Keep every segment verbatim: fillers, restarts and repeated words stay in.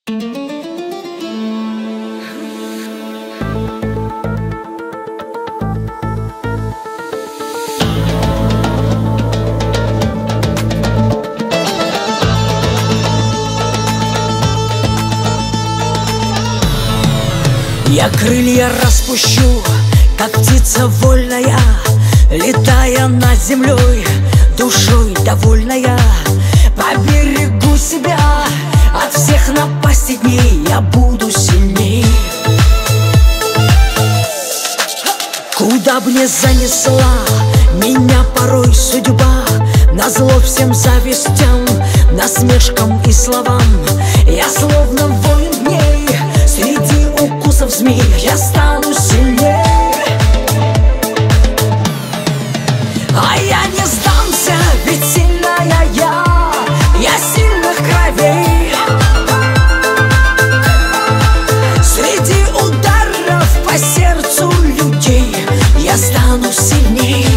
Я крылья распущу, как птица вольная, летая над землей, душой довольная. Поберегу себя от всех напастей дней, я буду сильней. Куда б ни занесла меня порой судьба, назло всем завистям, насмешкам и словам, я словно воин дней, среди укусов змей я стану сильней. А я не сдамся, ведь сильная я, я сильных кровей. Среди ударов по сердцу людей я стану сильней.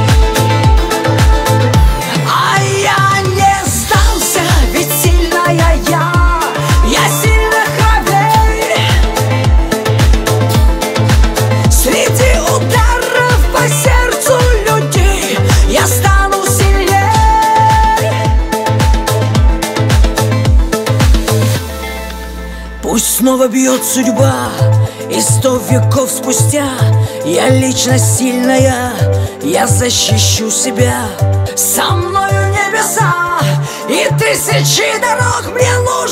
А я не сдамся, ведь сильная я, я сильных кровей. Среди ударов по сердцу людей я стану сильней. Пусть снова бьет судьба, и сто веков спустя я личность сильная, я защищу себя. Со мною небеса и тысячи дорог мне нужны.